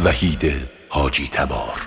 وحید حاجی تبار.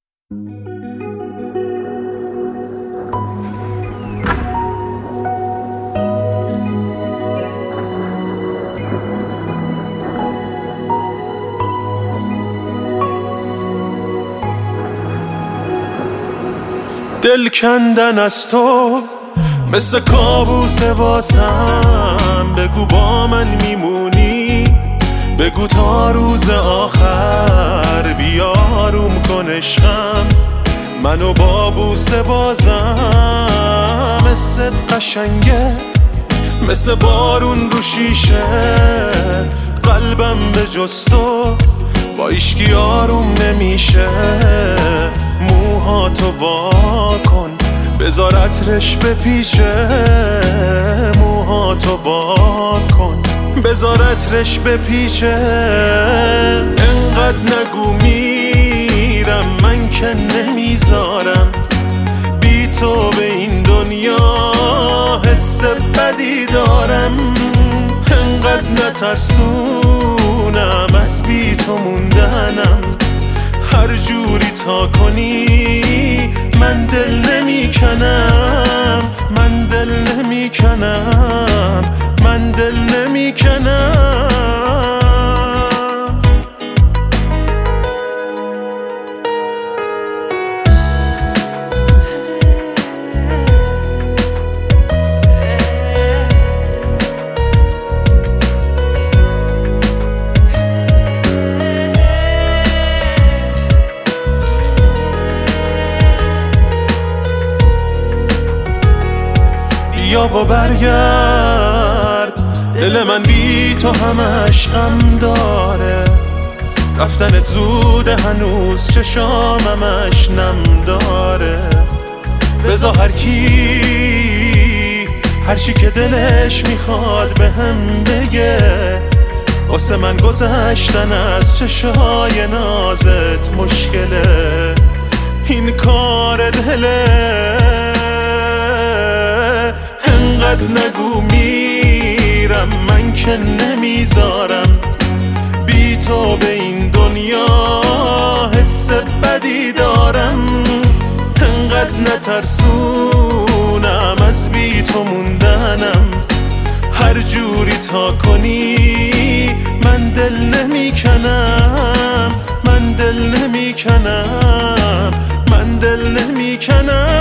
دل کندن از تو مثل کابوس واسم، بگو با من میمونی، بگو تا روز آخر بیاروم کن عشقم، منو با بوسه بازم. مثل قشنگه مثل بارون رو شیشه، قلبم به جز تو با ایشکی آروم نمیشه. موهاتو وا کن بذار عطرش بپیچه، موهاتو وا کن بذار عطرش بپیچه. انقدر نگو میرم من که نمیذارم، بی تو به این دنیا حس بدی دارم. انقدر نترسونم از بی تو موندنم، هر جوری تا کنی من دل نمیکنم، من دل نمیکنم، من دل نمیکنم. بیا و برگرد، دل من بی تو همش غم داره، رفتنت زوده هنوز چشامش نم داره. بذار هر کی هر چی که دلش میخواد به هم بگه، واسه من گذشتن از چشای نازت مشکله، این کار دله. انقدر نگو میرم من که نمیذارم، بی تو به این دنیا حس بدی دارم. انقدر نترسونم از بی تو موندنم، هر جوری تا کنی من دل نمیکنم، من دل نمیکنم، من دل نمیکنم.